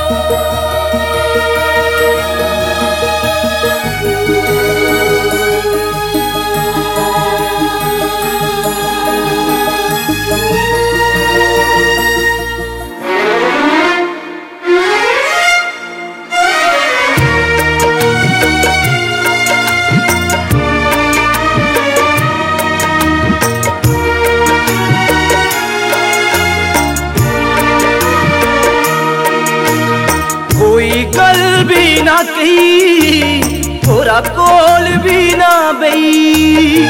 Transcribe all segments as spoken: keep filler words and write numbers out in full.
भी ना कही थोड़ा कोल भी ना बई,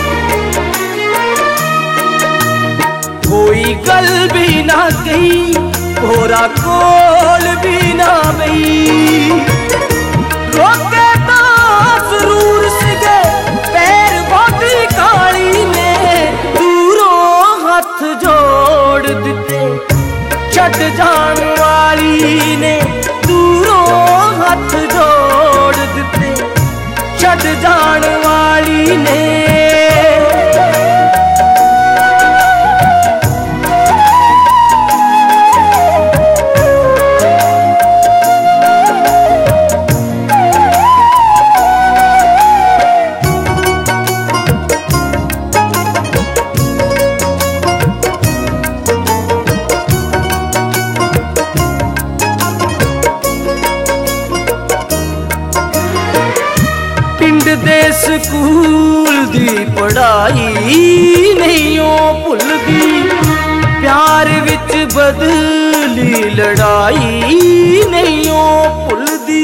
कोई गल भी ना कही थोड़ा कोल भी ना बई। रोके तो जरूर सिगे पैर बोटी काली ने, दूरों हाथ जोड़ दिते छट जान वाली ने, हाथ जोड़ दिते छट जान वाली ने। दे स्कूल दी पढ़ाई नहीं ओ भुलदी, प्यार विच बदली लड़ाई नहीं ओ भुलदी।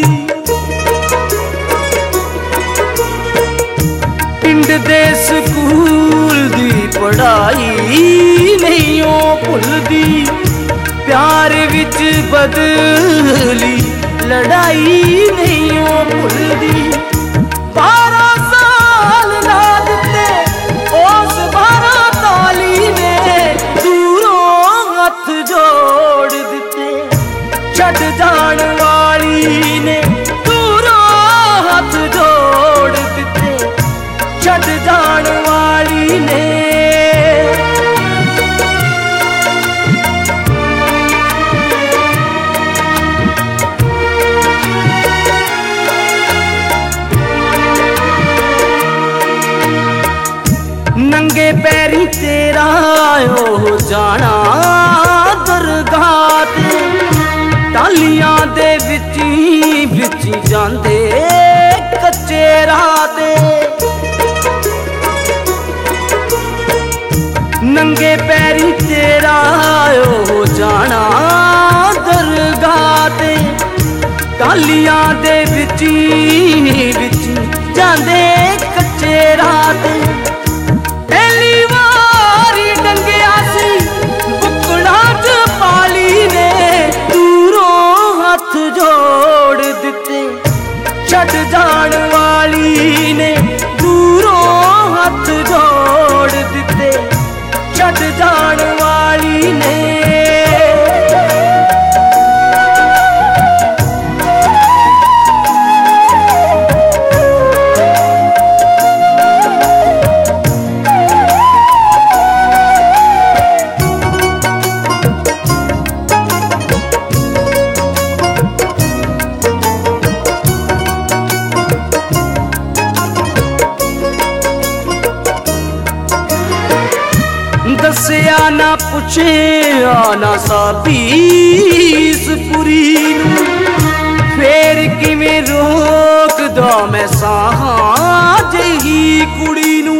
पिंड दे स्कूल दी पढ़ाई नहीं ओ भुलदी, प्यार विच बदली लड़ाई नहीं ओ भुलदी। बारह साल ना दिते उस बारह ताली ने, दूरों हाथ जोड़ दिते छट जान वाली ने, दूरों हाथ जोड़ दिते छट जान वाली ने। नंगे पैरी तेरा हो जाना दरगाह ते, टालियां दे विची विची जांदे कच्चे राह ते। नंगे पैरी तेरा हो जाना दरगाह ते, टालियां दे विची विची जांदे कच्चे राह ते। पहली बारी डंगिया सी बुकड़ा च पाली ने, दूरों हाथ जोड़ दिते छट जान वाली ने, दूरों हाथ जोड़ दिते छट जान वाली ने। दसिया ना पुछे आना साबीस पुरी नू, फेर किवें रोक दो मैं साहां जही कुड़ी नू।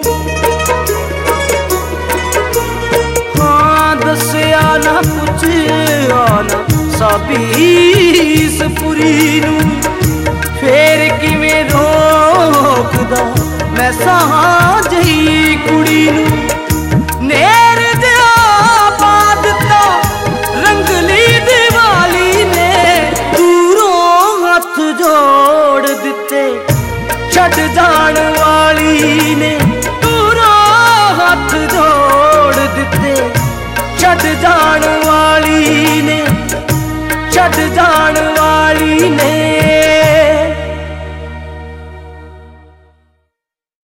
हाँ दसिया ना पुछे आना साबीस पुरी नू, फेर किवें रोक दो मैं साहां जही कुड़ी नू। नेर दिया बाद तो रंगली दिवाली ने, दूरों हाथ जोड़ दिते छट जान वाली ने, दूरों हाथ जोड़ दिते छट जान वाली ने, छट जान